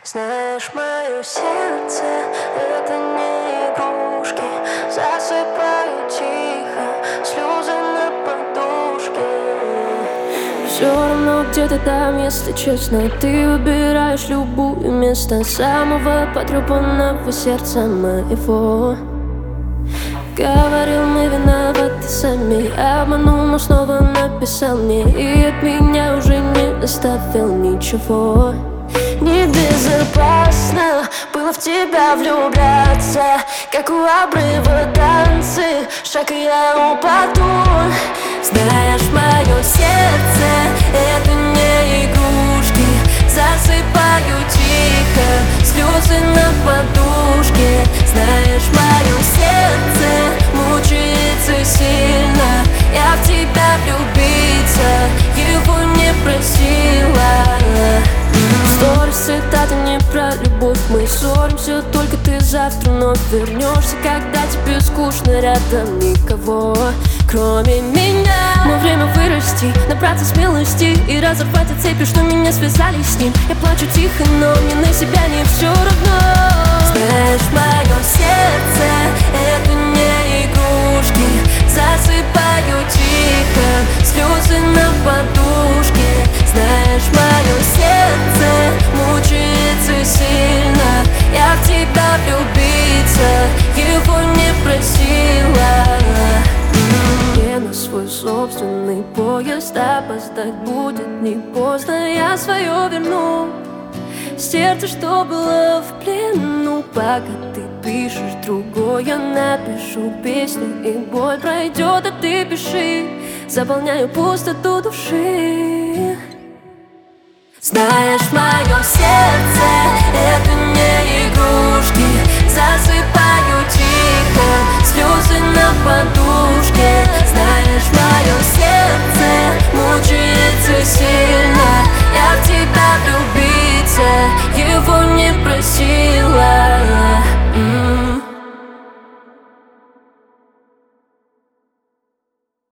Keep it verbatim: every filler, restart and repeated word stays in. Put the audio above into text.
Знаешь, мое сердце — это не игрушки. Засыпаю тихо, слезы на подушке. Все равно где-то там, если честно, ты выбираешь любую место самого потрепанного сердца моего. Говорил, мы виноваты сами, обманул, но снова написал мне, и от меня уже не оставил ничего. Небезопасно было в тебя влюбляться, как у обрыва танцы, шаг и я упаду. Знаешь, мое сердце — это не игрушки. Засыпаю тихо, слезы на подушке. Знаешь, мое сердце мучается сильно. Я в тебя влюбиться его не просила. Сторис, цитаты не про любовь. Мы ссоримся, только ты завтра вновь вернешься, когда тебе скучно, рядом никого, кроме меня. Но время вырасти, набраться смелости и разорвать эти цепи, что меня связали с ним. Я плачу тихо, но мне на себя не все равно. Знаешь, мое сердце — это не игрушки. Засыпаю тихо, слезы на подушке. Знаешь, мое сердце мучается сильно. Я в тебя влюбиться его не просила. Я на свой собственный поезд, опоздать будет не поздно. Я свое верну, сердце, что было в плену. Пока ты пишешь другое, я напишу песню, и боль пройдет, а ты пиши. Заполняю пустоту души. Знаешь, мое